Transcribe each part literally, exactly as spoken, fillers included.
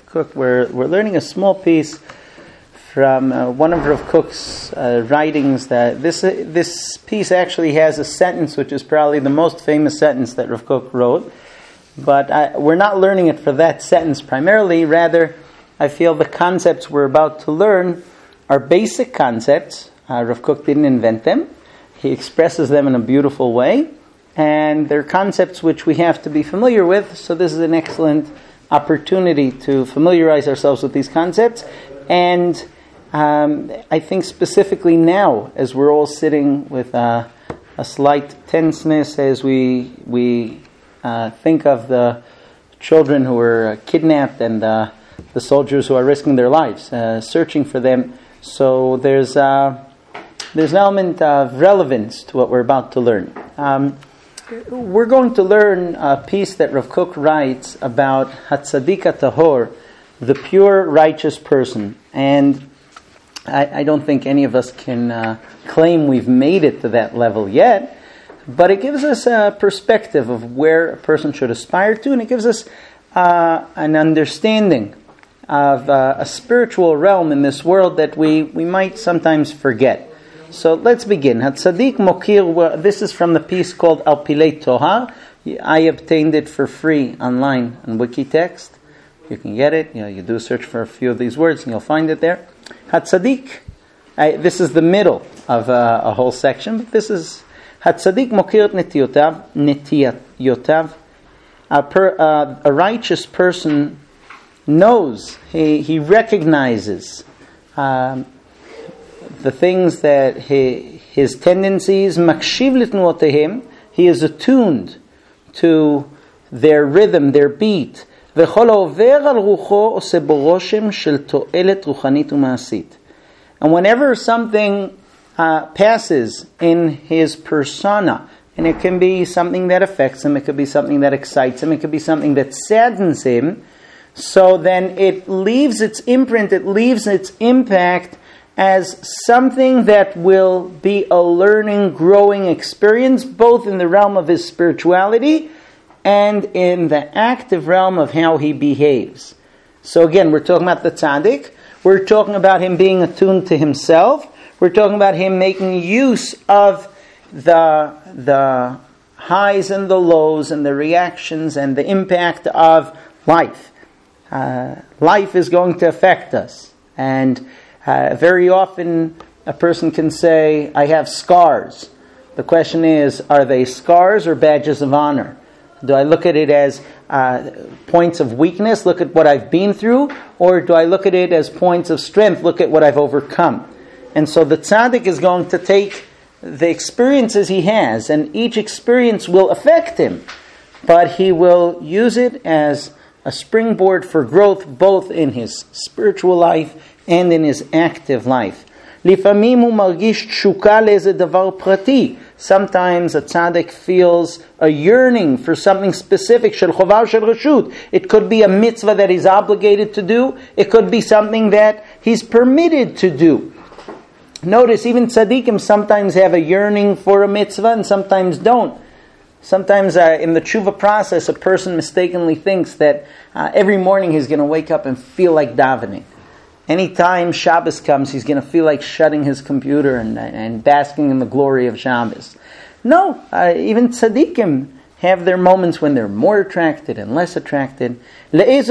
Kook. We're we're learning a small piece from uh, one of Rav Kook's uh, writings. That this uh, this piece actually has a sentence which is probably the most famous sentence that Rav Kook wrote. But I, we're not learning it for that sentence primarily. Rather, I feel the concepts we're about to learn are basic concepts. Uh, Rav Kook didn't invent them. He expresses them in a beautiful way. And they're concepts which we have to be familiar with. So this is an excellent opportunity to familiarize ourselves with these concepts. And um, I think specifically now, as we're all sitting with uh, a slight tenseness as we we uh, think of the children who were uh, kidnapped and uh, the soldiers who are risking their lives, uh, searching for them. So there's uh, there's an element of relevance to what we're about to learn. Um, We're going to learn a piece that Rav Kook writes about Hatzadik HaTahor, the pure righteous person. And I, I don't think any of us can uh, claim we've made it to that level yet, but it gives us a perspective of where a person should aspire to, and it gives us uh, an understanding of uh, a spiritual realm in this world that we, we might sometimes forget. So let's begin. Hatzadik Mokir, this is from the piece called Al Pilei Toha. I obtained it for free online on Wikitext. You can get it. You know, you do search for a few of these words and you'll find it there. Hatzadik, I, this is the middle of uh, a whole section. But this is Hatzadik Mokir Netiyotav, Netiyotav. A, per, uh, a righteous person knows, he, he recognizes um, the things that he, his tendencies, makshiv litnuotehim, he is attuned to their rhythm, their beat. V'chol haover al rucho oseh bo roshem shel to'elet ruchanit u'ma'asit. And whenever something uh, passes in his persona, and it can be something that affects him, it could be something that excites him, it could be something that saddens him, so then it leaves its imprint, it leaves its impact as something that will be a learning, growing experience, both in the realm of his spirituality and in the active realm of how he behaves. So again, we're talking about the tzaddik. We're talking about him being attuned to himself. We're talking about him making use of the, the highs and the lows and the reactions and the impact of life. Uh, life is going to affect us. And Uh, very often a person can say, I have scars. The question is, are they scars or badges of honor? Do I look at it as uh, points of weakness, look at what I've been through, or do I look at it as points of strength, look at what I've overcome? And so the tzaddik is going to take the experiences he has, and each experience will affect him, but he will use it as a springboard for growth, both in his spiritual life and in his active life. Lifamim hu margish tshuka le'eze davar prati. Sometimes a tzaddik feels a yearning for something specific. Shel chovav shel reshut. It could be a mitzvah that he's obligated to do. It could be something that he's permitted to do. Notice even tzaddikim sometimes have a yearning for a mitzvah and sometimes don't. Sometimes uh, in the tshuva process, a person mistakenly thinks that uh, every morning he's going to wake up and feel like davening. Anytime Shabbos comes, he's going to feel like shutting his computer and, and basking in the glory of Shabbos. No, uh, even tzaddikim have their moments when they're more attracted and less attracted. Sometimes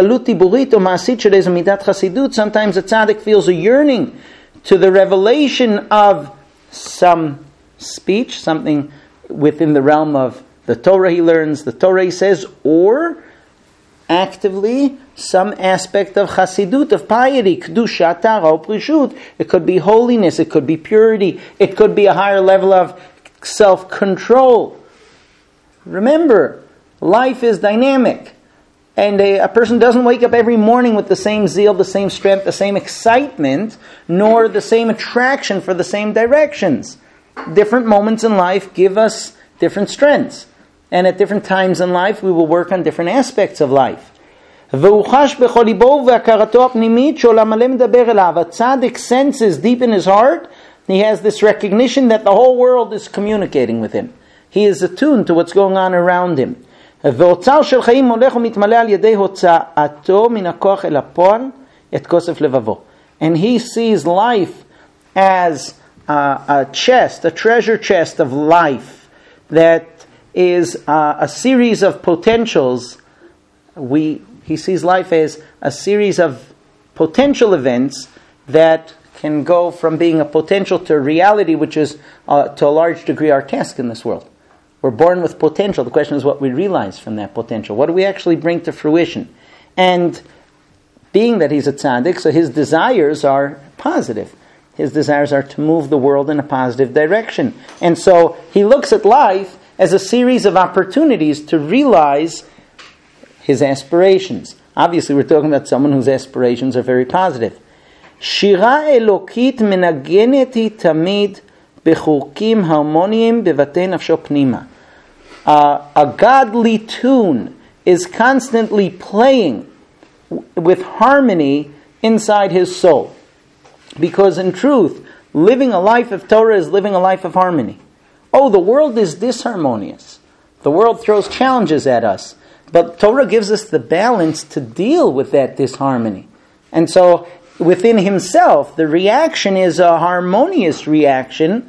a tzaddik feels a yearning to the revelation of some speech, something within the realm of the Torah he learns, the Torah he says, or actively some aspect of chassidut, of piety, kedusha, tara, or prishut. It could be holiness, it could be purity, it could be a higher level of self-control. Remember, life is dynamic, and a, a person doesn't wake up every morning with the same zeal, the same strength, the same excitement, nor the same attraction for the same directions. Different moments in life give us different strengths. And at different times in life, we will work on different aspects of life. A tzaddik senses deep in his heart, he has this recognition that the whole world is communicating with him. He is attuned to what's going on around him. ואוצר של חיים הולך ומתמלא על ידי הוצאתו מן הכוח אל הפועל את כוסף לבבו. And he sees life as a, a chest, a treasure chest of life that is a, a series of potentials. We he sees life as a series of potential events that can go from being a potential to a reality, which is uh, to a large degree our task in this world. We're born with potential. The question is what we realize from that potential. What do we actually bring to fruition? And being that he's a tzaddik, so his desires are positive. His desires are to move the world in a positive direction. And so he looks at life as a series of opportunities to realize his aspirations. Obviously, we're talking about someone whose aspirations are very positive. Shira elokit menagenet hi tamid bechurkim harmoniyim bevatei nafsho pnima. A godly tune is constantly playing with harmony inside his soul. Because in truth, living a life of Torah is living a life of harmony. Oh, the world is disharmonious. The world throws challenges at us. But Torah gives us the balance to deal with that disharmony. And so, within himself, the reaction is a harmonious reaction.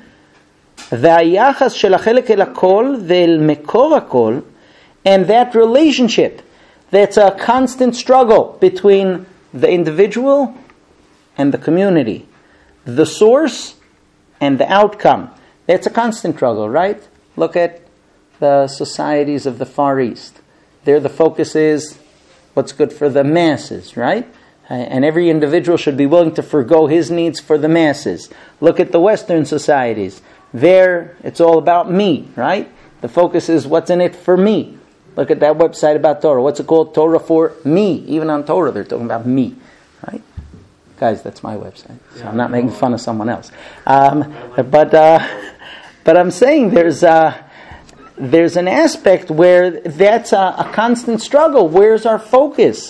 והיחס של החלק אל הכל ואל מקור הכל, and that relationship, that's a constant struggle between the individual and the community, the source and the outcome. That's a constant struggle, right? Look at the societies of the Far East. There the focus is what's good for the masses, right? And every individual should be willing to forgo his needs for the masses. Look at the Western societies. There, it's all about me, right? The focus is what's in it for me. Look at that website about Torah. What's it called? Torah for me. Even on Torah, they're talking about me, right? Guys, that's my website, so I'm not making fun of someone else. Um, but uh, but I'm saying there's a, there's an aspect where that's a, a constant struggle. Where's our focus?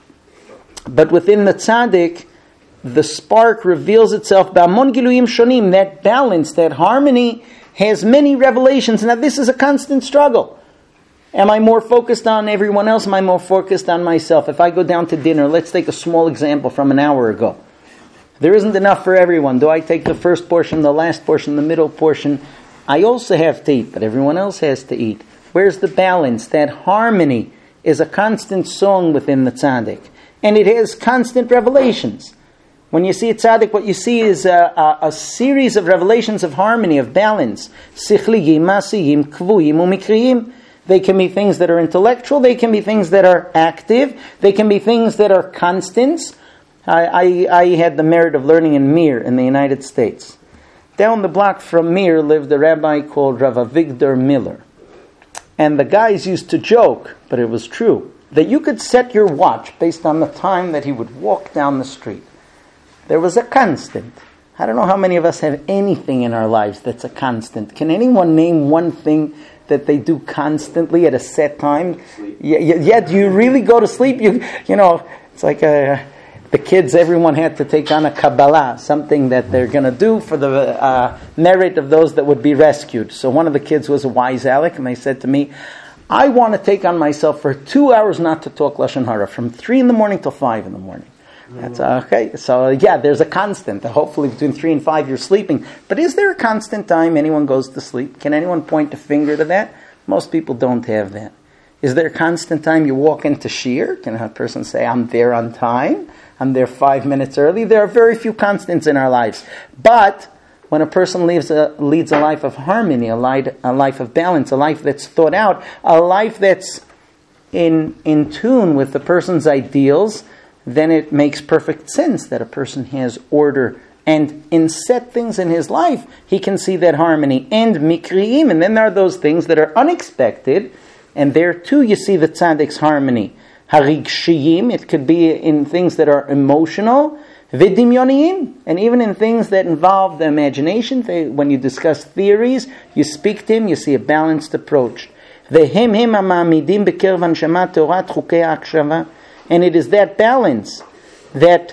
But within the tzaddik, the spark reveals itself. Ba'amon giluyim shonim. That balance, that harmony, has many revelations. Now, this is a constant struggle. Am I more focused on everyone else? Am I more focused on myself? If I go down to dinner, let's take a small example from an hour ago. There isn't enough for everyone. Do I take the first portion, the last portion, the middle portion? I also have to eat, but everyone else has to eat. Where's the balance? That harmony is a constant song within the tzaddik. And it has constant revelations. When you see a tzaddik, what you see is a, a, a series of revelations of harmony, of balance. Sichliyim, masiyim, kvuyim, umikriyim. They can be things that are intellectual. They can be things that are active. They can be things that are constants. I, I, I had the merit of learning in Mir in the United States. Down the block from Mir lived a rabbi called Rav Avigdor Miller. And the guys used to joke, but it was true, that you could set your watch based on the time that he would walk down the street. There was a constant. I don't know how many of us have anything in our lives that's a constant. Can anyone name one thing that they do constantly at a set time? Yeah, yeah, do you really go to sleep? You you know, it's like a, the kids, everyone had to take on a Kabbalah, something that they're going to do for the uh, merit of those that would be rescued. So one of the kids was a wise Alec, and they said to me, I want to take on myself for two hours not to talk Lashon Hara, from three in the morning till five in the morning. That's uh, okay. So yeah, there's a constant. Hopefully between three and five you're sleeping. But is there a constant time anyone goes to sleep? Can anyone point a finger to that? Most people don't have that. Is there a constant time you walk into shiur? Can a person say, I'm there on time? I'm there five minutes early? There are very few constants in our lives. But when a person leaves a, leads a life of harmony, a life, a life of balance, a life that's thought out, a life that's in in tune with the person's ideals, then it makes perfect sense that a person has order, and in set things in his life, he can see that harmony. And mikriim, and then there are those things that are unexpected, and there too you see the tzaddik's harmony. Harigshiyim, it could be in things that are emotional, vidimyoniyim, and even in things that involve the imagination. When you discuss theories, you speak to him, you see a balanced approach. Vehem hem amamidim bekerv hanshama torat chukei akshava. And it is that balance that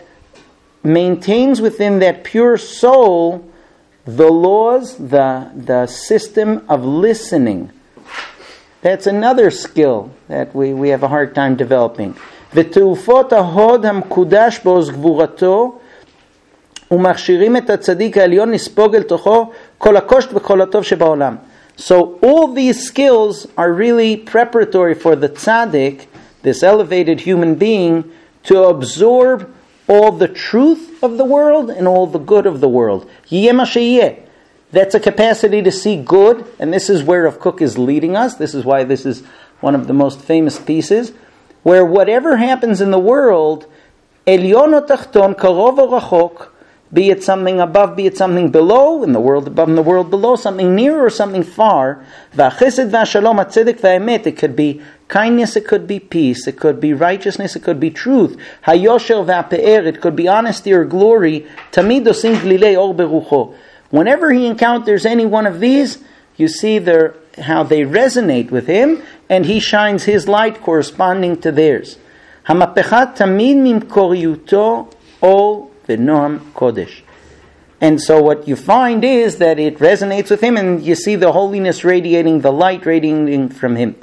maintains within that pure soul the laws, the, the system of listening. That's another skill that we, we have a hard time developing. ותעופות ההוד המקודש בעוז גבורתו ומכשירים את הצדיק העליון לספוג אל תוכו כל הקושט וכל הטוב שבעולם. So all these skills are really preparatory for the tzaddik, this elevated human being, to absorb all the truth of the world and all the good of the world. Yeh ma sheyeh. That's a capacity to see good, and this is where Rav Kook is leading us. This is why this is one of the most famous pieces, where whatever happens in the world, elyon o tachton, karov o rachok, be it something above, be it something below, in the world above and the world below, something near or something far, v'achesed v'ashalom, hatzedek v'aemet, it could be kindness, it could be peace, it could be righteousness, it could be truth, hayosher v'ape'er, it could be honesty or glory, tamid osim glilei or berucho. Whenever he encounters any one of these, you see their, how they resonate with him, and he shines his light corresponding to theirs. Hamapecha tamid mimkoriyuto ol v'noam kodesh. And so what you find is that it resonates with him, and you see the holiness radiating, the light radiating from him.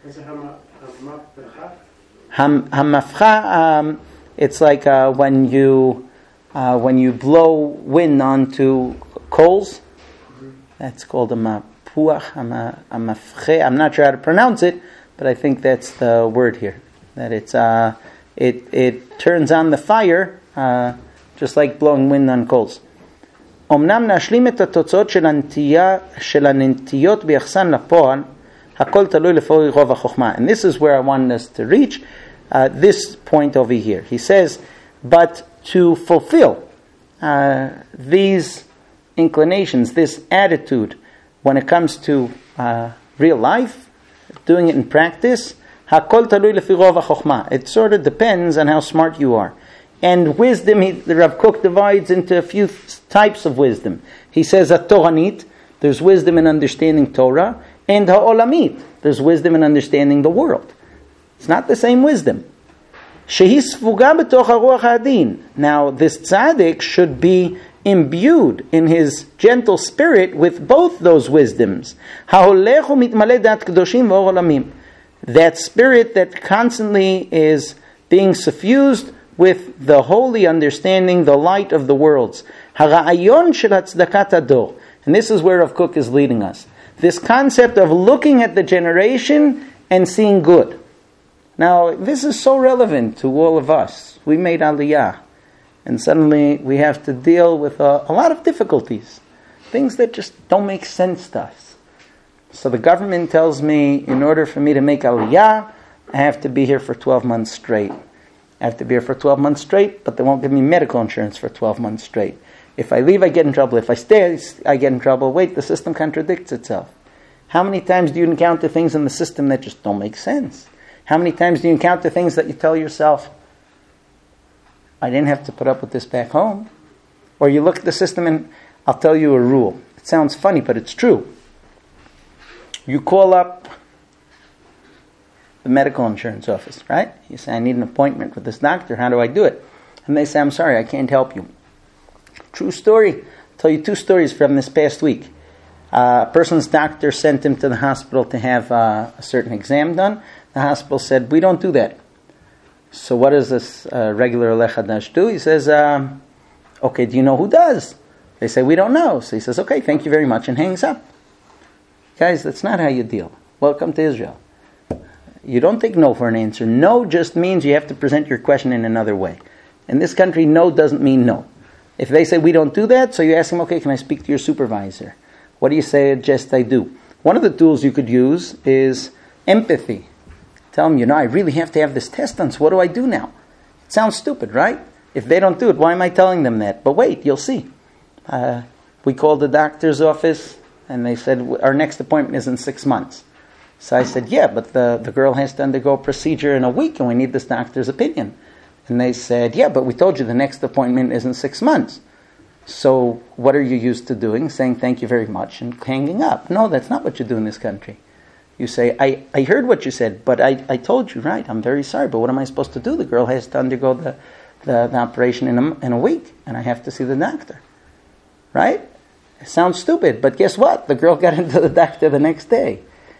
Hamafcha, um, it's like uh, when you uh, when you blow wind onto coals. That's called a mapuach, a mafche. I'm not sure how to pronounce it, but I think that's the word here. That it's uh, it it turns on the fire, uh, just like blowing wind on coals. אמנם נשלים את התוצאות של הנטייה של הנטיות ביחסן לפועל, הכל תלוי לפי רוב החוכמה. And this is where I want us to reach, uh, this point over here. He says, but to fulfill uh, these inclinations, this attitude, when it comes to uh, real life, doing it in practice, hakol talui lefi rov hachokma. It sort of depends on how smart you are. And wisdom, he, the Rav Kook divides into a few types of wisdom. He says a Toranit, there's wisdom in understanding Torah, and ha'olamit, there's wisdom in understanding the world. It's not the same wisdom. Shehi sfuga b'toch haruach ha'adin. Now, this tzaddik should be imbued in his gentle spirit with both those wisdoms. Ha'olech u'mitmale dat kedoshim v'or olamim. That spirit that constantly is being suffused with the holy understanding, the light of the worlds. Hara'ayon shel hatzdakat hador. And this is where Rav Kook is leading us. This concept of looking at the generation and seeing good. Now, this is so relevant to all of us. We made Aliyah. And suddenly we have to deal with a, a lot of difficulties. Things that just don't make sense to us. So the government tells me, in order for me to make Aliyah, I have to be here for twelve months straight. I have to be here for twelve months straight, but they won't give me medical insurance for twelve months straight. If I leave, I get in trouble. If I stay, I get in trouble. Wait, the system contradicts itself. How many times do you encounter things in the system that just don't make sense? How many times do you encounter things that you tell yourself, I didn't have to put up with this back home? Or you look at the system and I'll tell you a rule. It sounds funny, but it's true. You call up the medical insurance office, right? You say, I need an appointment with this doctor. How do I do it? And they say, I'm sorry, I can't help you. True story. I'll tell you two stories from this past week. Uh, a person's doctor sent him to the hospital to have uh, a certain exam done. The hospital said, we don't do that. So what does this uh, regular Oleh Hadash do? He says, um, okay, do you know who does? They say, we don't know. So he says, okay, thank you very much, and hangs up. Guys, that's not how you deal. Welcome to Israel. You don't take no for an answer. No just means you have to present your question in another way. In this country, no doesn't mean no. If they say we don't do that, so you ask them, okay, can I speak to your supervisor? What do you say? Just I do. One of the tools you could use is empathy. Tell them, you know, I really have to have this test done, so what do I do now? It sounds stupid, right? If they don't do it, why am I telling them that? But wait, you'll see. Uh, we called the doctor's office, and they said, our next appointment is in six months. So I said, yeah, but the, the girl has to undergo a procedure in a week, and we need this doctor's opinion. And they said, yeah, but we told you the next appointment is in six months. So what are you used to doing? Saying thank you very much and hanging up. No, that's not what you do in this country. You say, I, I heard what you said, but I, I told you, right, I'm very sorry, but what am I supposed to do? The girl has to undergo the, the, the operation in a, in a week, and I have to see the doctor. Right? It sounds stupid, but guess what? The girl got into the doctor the next day.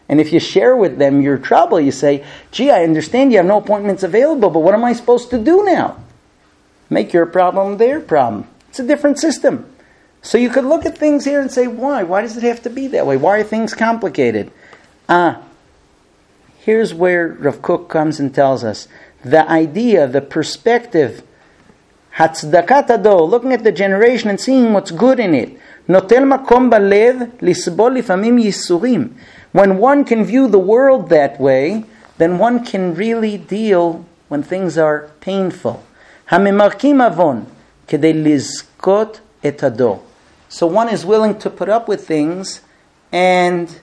And if you share with them your trouble, you say, gee, I understand you have no appointments available, but what am I supposed to do now? Make your problem their problem. It's a different system. So you could look at things here and say, why? Why does it have to be that way? Why are things complicated? Ah, here's where Rav Kook comes and tells us the idea, the perspective, Hatzdakat Ado, looking at the generation and seeing what's good in it. Notel makom balev lisbol lifamim yisurim. When one can view the world that way, then one can really deal when things are painful. Hamimarkim avon kedei lizkot et ado. So one is willing to put up with things, and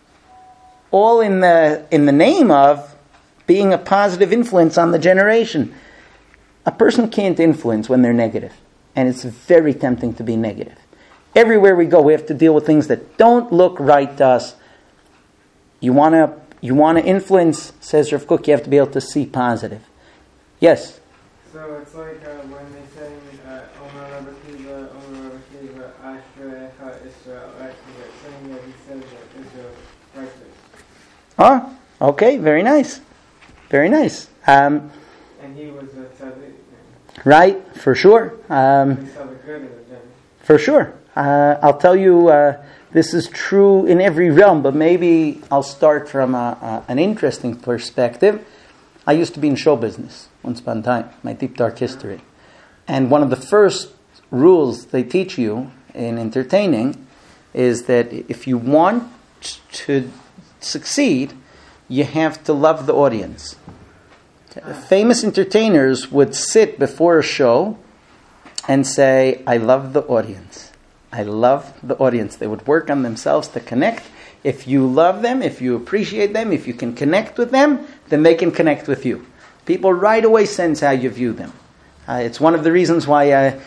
all in the in the name of being a positive influence on the generation. A person can't influence when they're negative, and it's very tempting to be negative. Everywhere we go, we have to deal with things that don't look right to us. You want to you want to influence, says Rav Kook, you have to be able to see positive. Yes? So it's like uh, when they say, Omer Rabbi Kiva, Omer Rabbi Kiva, Ashrecha Israel, right? It's saying that he says that Israel is righteous. Oh, okay, very nice. Very nice. Um, and he was a tzaddik. Right, for sure. Um, he saw the good in the general. For sure. Uh, I'll tell you, uh, this is true in every realm, but maybe I'll start from a, a, an interesting perspective. I used to be in show business once upon a time, my deep dark history. And one of the first rules they teach you in entertaining is that if you want to succeed, you have to love the audience. Famous entertainers would sit before a show and say, I love the audience. I love the audience. They would work on themselves to connect. If you love them, if you appreciate them, if you can connect with them, then they can connect with you. People right away sense how you view them. Uh, it's one of the reasons why, uh,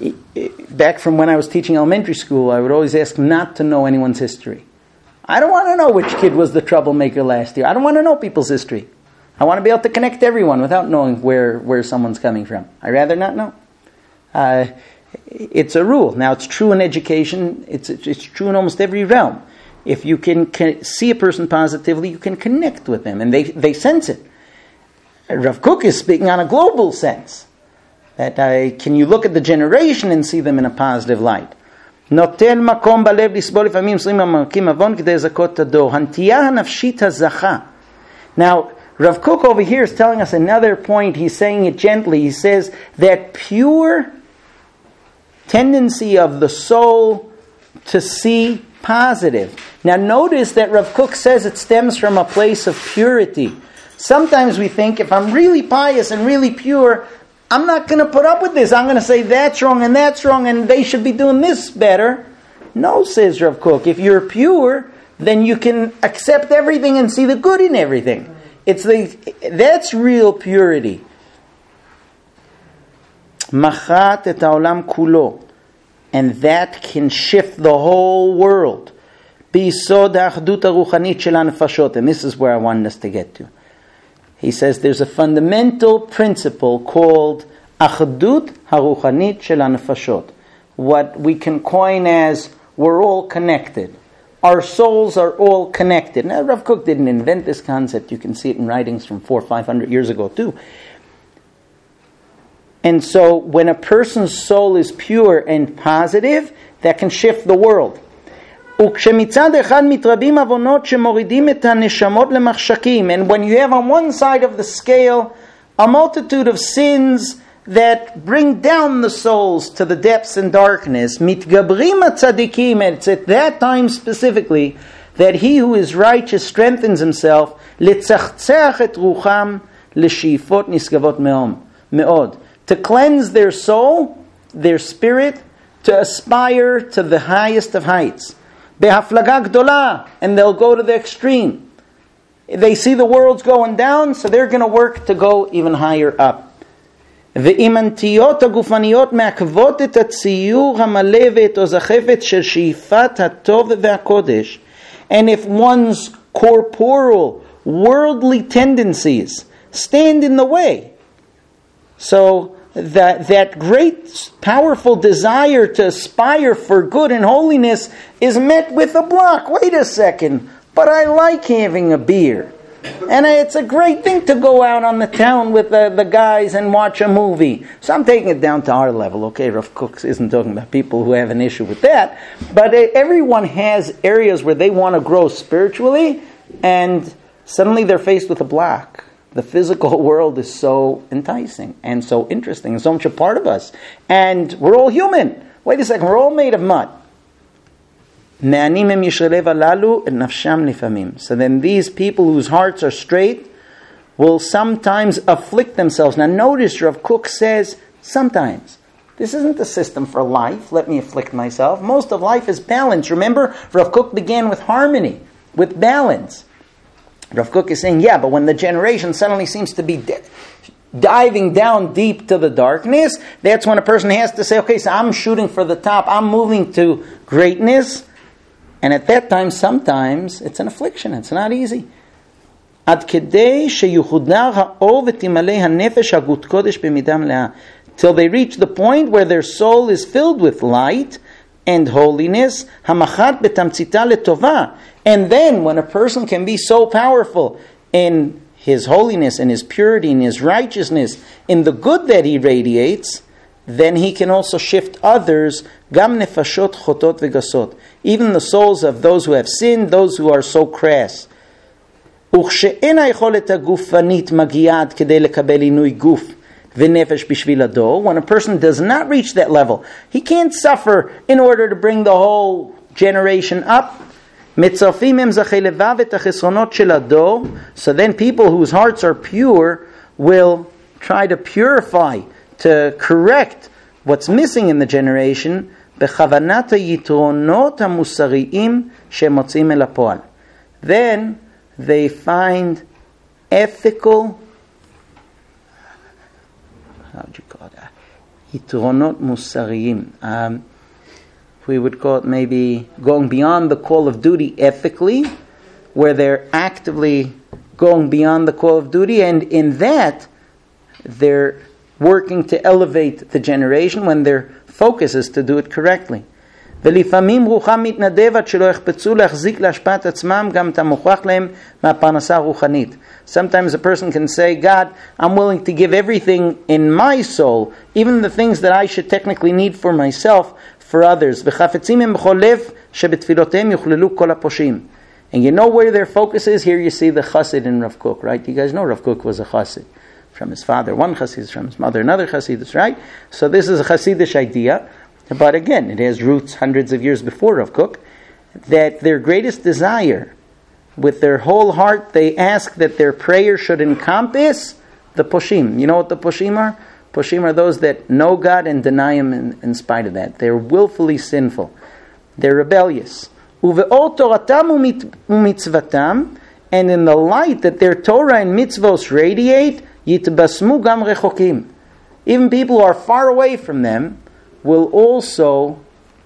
back from when I was teaching elementary school, I would always ask not to know anyone's history. I don't want to know which kid was the troublemaker last year. I don't want to know people's history. I want to be able to connect everyone without knowing where, where someone's coming from. I'd rather not know. Uh, it's a rule. Now, it's true in education. It's it's true in almost every realm. If you can, can see a person positively, you can connect with them, and they, they sense it. Rav Kook is speaking on a global sense. That I, can you look at the generation and see them in a positive light? נותן מקום בלב לסבול לפעמים עשרים המרקים עוון כדי לזכות את הדור. הנטייה הנפשית הזכה. Now, Rav Kook over here is telling us another point. He's saying it gently. He says that pure tendency of the soul to see positive. Now notice that Rav Kook says it stems from a place of purity. Sometimes we think if I'm really pious and really pure, I'm not going to put up with this. I'm going to say that's wrong and that's wrong and they should be doing this better. No, says Rav Kook. If you're pure, then you can accept everything and see the good in everything. It's the that's real purity. Machat et haolam kulo, and that can shift the whole world. Bisod ha'achdut haruchanit shel hanefashot, and this is where I wanted us to get to. He says there's a fundamental principle called achdut haruchanit shel hanefashot, what we can coin as we're all connected. Our souls are all connected. Now, Rav Kook didn't invent this concept. You can see it in writings from four or five hundred years ago too. And so, when a person's soul is pure and positive, that can shift the world. And when you have on one side of the scale a multitude of sins that bring down the souls to the depths and darkness, mitgabrim tzadikim, and it's at that time specifically that he who is righteous strengthens himself, litzachtzach et rucham l'shifot nisgavot meod, to cleanse their soul, their spirit, to aspire to the highest of heights. Behaflaga gdola, and they'll go to the extreme. They see the world's going down, so they're going to work to go even higher up. ואם הנטיות הגופניות מעכבות את הציור המלא ואת הזכפת של שאיפת הטוב והקודש, and if one's corporal, worldly tendencies stand in the way, so that that great, powerful desire to aspire for good and holiness is met with a block. Wait a second. but I like having a beer. And it's a great thing to go out on the town with the, the guys and watch a movie. So I'm taking it down to our level. Okay, Rav Kook isn't talking about people who have an issue with that. But uh, everyone has areas where they want to grow spiritually, and suddenly they're faced with a block. The physical world is so enticing and so interesting and so much a part of us. And we're all human. Wait a second, we're all made of mud. So then these people whose hearts are straight will sometimes afflict themselves. Now notice Rav Kook says, sometimes. This isn't the system for life. Let me afflict myself. Most of life is balance. Remember, Rav Kook began with harmony, with balance. Rav Kook is saying, yeah, but when the generation suddenly seems to be di- diving down deep to the darkness, that's when a person has to say, okay, so I'm shooting for the top. I'm moving to greatness. And at that time, sometimes, it's an affliction. It's not easy. Till they reach the point where their soul is filled with light and holiness. And then, when a person can be so powerful in his holiness, in his purity, in his righteousness, in the good that he radiates, then he can also shift others, gam nefashot chotot vegasot, even the souls of those who have sinned, those who are so crass. וכשאין היכולת הגופנית מגיעה עד כדי לקבל עינוי גוף ונפש בשביל הדור, when a person does not reach that level, he can't suffer in order to bring the whole generation up. מצרפים הם זכי לבב את החסרונות של הדור, so then people whose hearts are pure will try to purify, to correct what's missing in the generation, בכוונת היתרונות המוסריים שמוצאים אל הפועל. Then they find ethical, how do you call that? יתרונות מוסריים. Um, we would call it maybe going beyond the call of duty ethically, where they're actively going beyond the call of duty, and in that they're working to elevate the generation when their focus is to do it correctly. ולפעמים רוחם מתנדבת שלא יחפצו להחזיק להשפעת עצמם גם את המוכרח להם מהפרנסה הרוחנית. Sometimes a person can say, God, I'm willing to give everything in my soul, even the things that I should technically need for myself, for others. וחפצים הם בכל לב שבתפילותיהם יוכללו כל הפושעים. And you know where their focus is? Here you see the chassid in Rav Kook, right? You guys know Rav Kook was a chassid. From his father, one chassid, from his mother, another chassid, right? So this is a chassidish idea. But again, it has roots hundreds of years before Rav Kook, that their greatest desire, with their whole heart, they ask that their prayer should encompass the poshim. You know what the poshim are? Poshim are those that know God and deny Him in, in spite of that. They're willfully sinful. They're rebellious. Uve'or toratam u'mitzvatam, and in the light that their Torah and mitzvos radiate, yitbasmu gam rechokim. Even people who are far away from them will also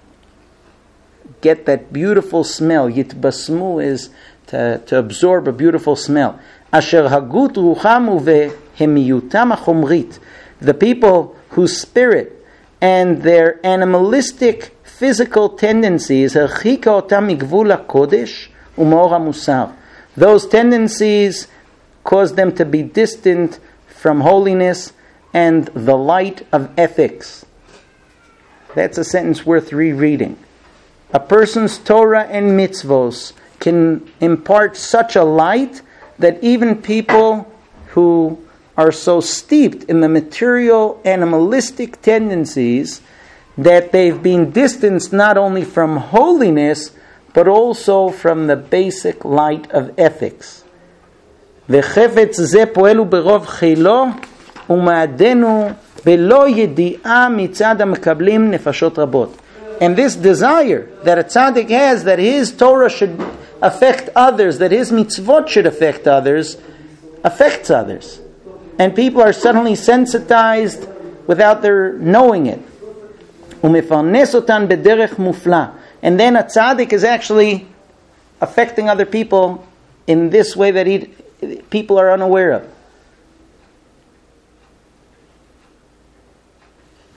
get that beautiful smell. Yitbasmu is to, to absorb a beautiful smell. Asher hagut rucham uvehemiyutam achomrit. The people whose spirit and their animalistic physical tendencies, harchika otam migvul hakodesh u'mor hamusar. Those tendencies cause them to be distant from holiness and the light of ethics. That's a sentence worth rereading. A person's Torah and mitzvos can impart such a light that even people who are so steeped in the material animalistic tendencies that they've been distanced not only from holiness but also from the basic light of ethics. וחפץ זה פועל ברוב חילו ומעדנו בלא ידיעה מצד המקבלים נפשות רבות. And this desire that a tzaddik has, that his Torah should affect others, that his mitzvot should affect others, affects others. And people are suddenly sensitized without their knowing it. ומפרנס אותן בדרך מופלא. And then a tzaddik is actually affecting other people in this way that he, people are unaware of.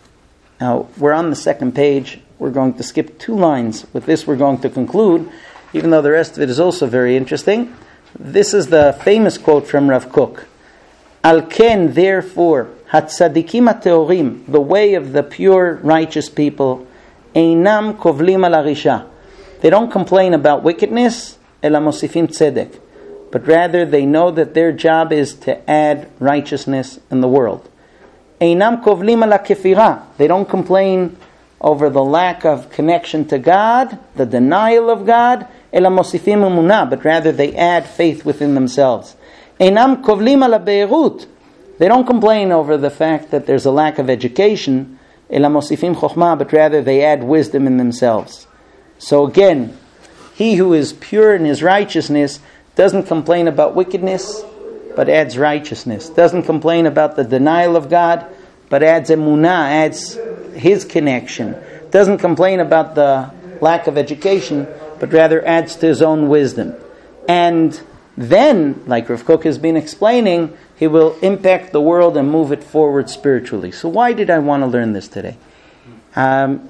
Now, we're on the second page. We're going to skip two lines. With this, we're going to conclude. even though the rest of it is also very interesting. This is the famous quote from Rav Kook. Al ken, therefore, hatzadikim hateorim, the way of the pure, righteous people, einam kovlim al harisha. They don't complain about wickedness, ela mosifim tzedek, but rather they know that their job is to add righteousness in the world. Einam kovlim ala kefira. They don't complain over the lack of connection to God, the denial of God, ela mosifim emunah, but rather they add faith within themselves. Einam kovlim ala beirut. They don't complain over the fact that there's a lack of education, ela mosifim chokhmah, but rather they add wisdom in themselves. So again, he who is pure in his righteousness doesn't complain about wickedness, but adds righteousness. Doesn't complain about the denial of God, but adds emunah, adds his connection. Doesn't complain about the lack of education, but rather adds to his own wisdom. And then, like Rav Kook has been explaining, he will impact the world and move it forward spiritually. So why did I want to learn this today? Um,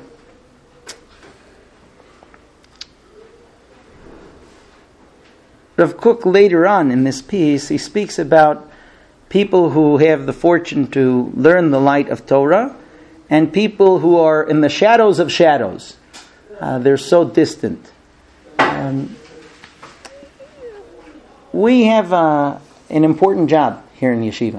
Rav Kook later on in this piece, he speaks about people who have the fortune to learn the light of Torah and people who are in the shadows of shadows. Uh, they're so distant. Um, we have uh, an important job here in Yeshiva.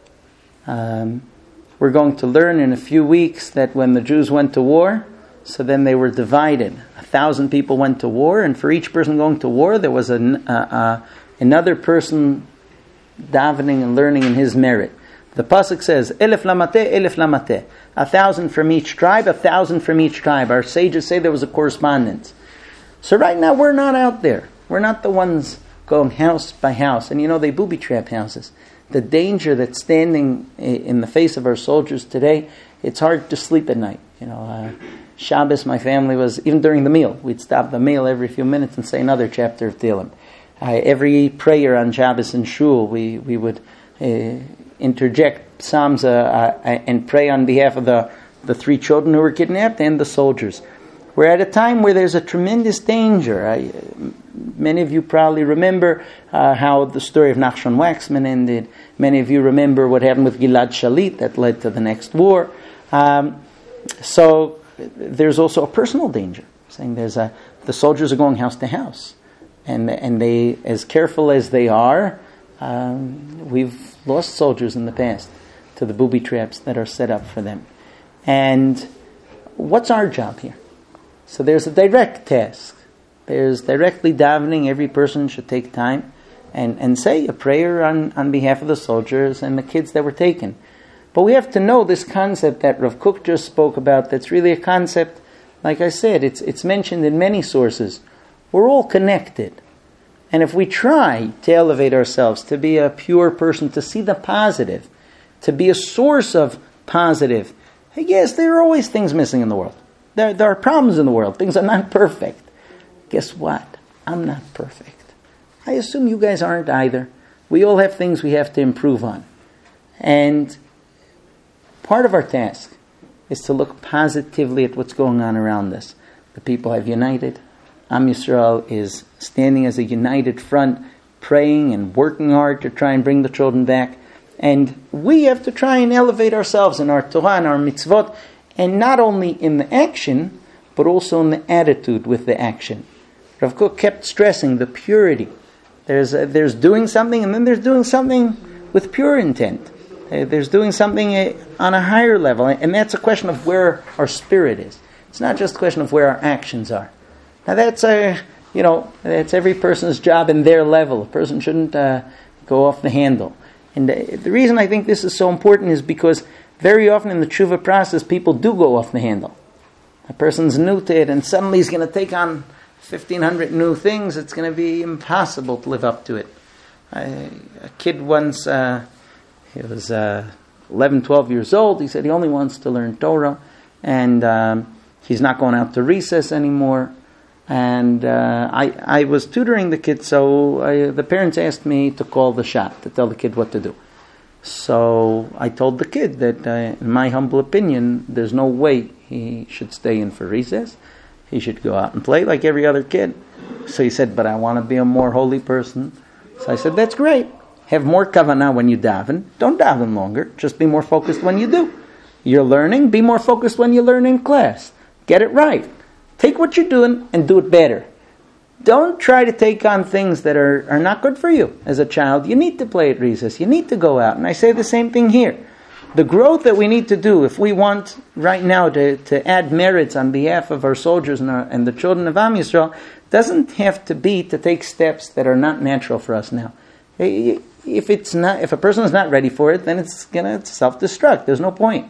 Um, we're going to learn in a few weeks that when the Jews went to war, so then they were divided. A thousand people went to war, and for each person going to war, there was an, uh, uh, another person davening and learning in his merit. The pasuk says, "Elef lamateh, elef lamateh." A thousand from each tribe, a thousand from each tribe. Our sages say there was a correspondence. So right now we're not out there. We're not the ones going house by house. And you know, they booby trap houses. The danger that's standing in the face of our soldiers today, it's hard to sleep at night. You know, uh, Shabbos, my family was, even during the meal, we'd stop the meal every few minutes and say another chapter of Tehillim. Uh, every prayer on Shabbos in Shul, we, we would uh, interject psalms uh, uh, and pray on behalf of the, the three children who were kidnapped and the soldiers. We're at a time where there's a tremendous danger. I, many of you probably remember uh, how the story of Nachshon Waxman ended. Many of you remember what happened with Gilad Shalit that led to the next war. Um, so there's also a personal danger. Saying there's a the soldiers are going house to house, and and they, as careful as they are, um, we've lost soldiers in the past to the booby traps that are set up for them. And what's our job here? So there's a direct task. There's directly davening. Every person should take time and, and say a prayer on, on behalf of the soldiers and the kids that were taken. But we have to know this concept that Rav Kook just spoke about, that's really a concept, like I said, it's it's mentioned in many sources. We're all connected. And if we try to elevate ourselves, to be a pure person, to see the positive, to be a source of positive, yes, there are always things missing in the world. There, there are problems in the world. Things are not perfect. Guess what? I'm not perfect. I assume you guys aren't either. We all have things we have to improve on. And part of our task is to look positively at what's going on around us. The people have united. Am Yisrael is standing as a united front, praying and working hard to try and bring the children back. And we have to try and elevate ourselves in our Torah and our mitzvot, and not only in the action, but also in the attitude with the action. Rav Kook kept stressing the purity. There's a, there's doing something, and then there's doing something with pure intent. Uh, there's doing something uh, on a higher level, and that's a question of where our spirit is. It's not just a question of where our actions are. Now that's a, you know, that's every person's job in their level. A person shouldn't uh, go off the handle. And the, the reason I think this is so important is because very often in the tshuva process, people do go off the handle. A person's new to it, and suddenly he's going to take on fifteen hundred new things. It's going to be impossible to live up to it. I, a kid once, uh, he was uh, eleven, twelve years old. He said he only wants to learn Torah, and um, he's not going out to recess anymore. And uh, I, I was tutoring the kid, so I, the parents asked me to call the shop, to tell the kid what to do. So I told the kid that, uh, in my humble opinion, there's no way he should stay in for recess. He should go out and play like every other kid. So he said, but I want to be a more holy person. So I said, that's great. Have more kavanah when you daven. Don't daven longer. Just be more focused when you do. You're learning. Be more focused when you learn in class. Get it right. Take what you're doing and do it better. Don't try to take on things that are, are not good for you. As a child, you need to play at recess. You need to go out. And I say the same thing here. The growth that we need to do, if we want right now to, to add merits on behalf of our soldiers and, our, and the children of Am Yisrael, doesn't have to be to take steps that are not natural for us now. If it's not, if a person is not ready for it, then it's gonna self-destruct. There's no point.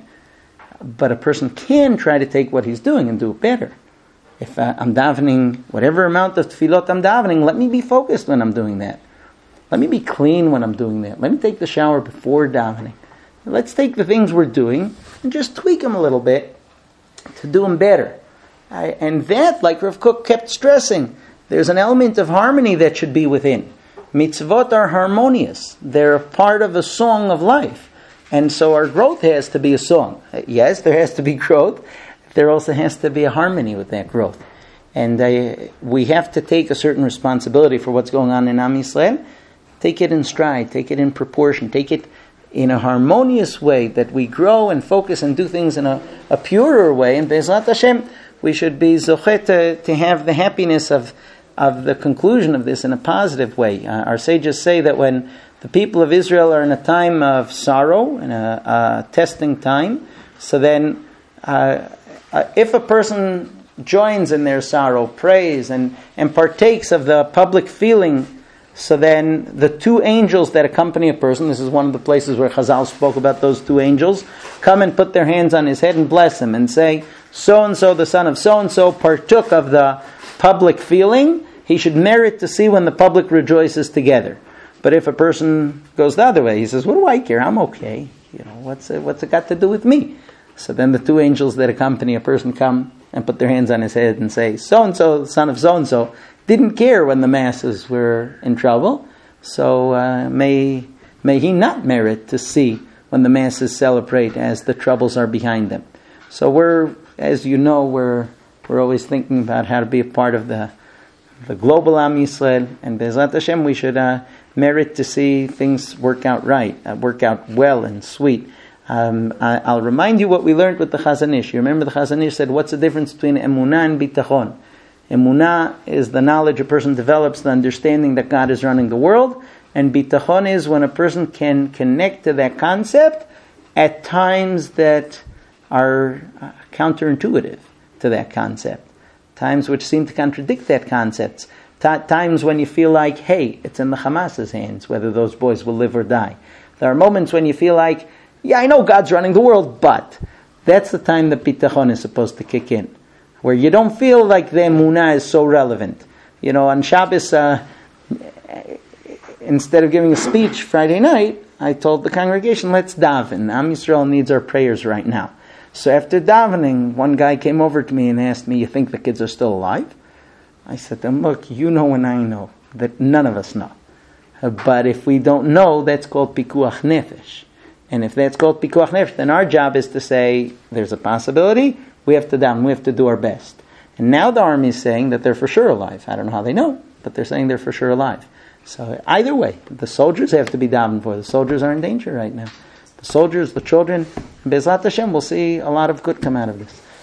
But a person can try to take what he's doing and do it better. If uh, I'm davening, whatever amount of tefillot I'm davening, let me be focused when I'm doing that. Let me be clean when I'm doing that. Let me take the shower before davening. Let's take the things we're doing and just tweak them a little bit to do them better. I, and that, like Rav Kook kept stressing, there's an element of harmony that should be within. Mitzvot are harmonious. They're a part of a song of life. And so our growth has to be a song. Yes, there has to be growth. There also has to be a harmony with that growth. And uh, we have to take a certain responsibility for what's going on in Am Yisrael. Take it in stride. Take it in proportion. Take it in a harmonious way that we grow and focus and do things in a, a purer way. And Be'ezrat Hashem, we should be zochet to, to have the happiness of, of the conclusion of this in a positive way. Uh, our sages say that when the people of Israel are in a time of sorrow, in a, a testing time, so then uh, uh, if a person joins in their sorrow, prays, and, and partakes of the public feeling, so then the two angels that accompany a person, this is one of the places where Chazal spoke about those two angels, come and put their hands on his head and bless him and say, so-and-so, the son of so-and-so, partook of the public feeling. He should merit to see when the public rejoices together. But if a person goes the other way, he says, what do I care? I'm okay. You know, what's it, what's it got to do with me? So then the two angels that accompany a person come and put their hands on his head and say, so-and-so, the son of so-and-so, didn't care when the masses were in trouble, so uh, may may he not merit to see when the masses celebrate as the troubles are behind them. So we're, as you know, we're we're always thinking about how to be a part of the the global Am Yisrael, and Be'ezrat Hashem, we should uh, merit to see things work out right, uh, work out well and sweet. Um, I, I'll remind you what we learned with the Chazon Ish. You remember the Chazon Ish said, what's the difference between emunah and bitachon? Emunah is the knowledge a person develops, the understanding that God is running the world. And bitachon is when a person can connect to that concept at times that are uh, counterintuitive to that concept. Times which seem to contradict that concept. Ta- times when you feel like, hey, it's in the Hamas's hands whether those boys will live or die. There are moments when you feel like, yeah, I know God's running the world, but that's the time that bitachon is supposed to kick in, where you don't feel like the emunah is so relevant. You know, on Shabbos, uh, instead of giving a speech Friday night, I told the congregation, let's daven. Am Yisrael needs our prayers right now. So after davening, one guy came over to me and asked me, you think the kids are still alive? I said to him, look, you know and I know that none of us know. But if we don't know, that's called pikuach nefesh. And if that's called pikuach nefesh, then our job is to say, there's a possibility, we have to daven, we have to do our best. And now the army is saying that they're for sure alive. I don't know how they know, but they're saying they're for sure alive. So either way, the soldiers have to be davened for. The soldiers are in danger right now. The soldiers, the children, Be'ezrat Hashem, we'll see a lot of good come out of this.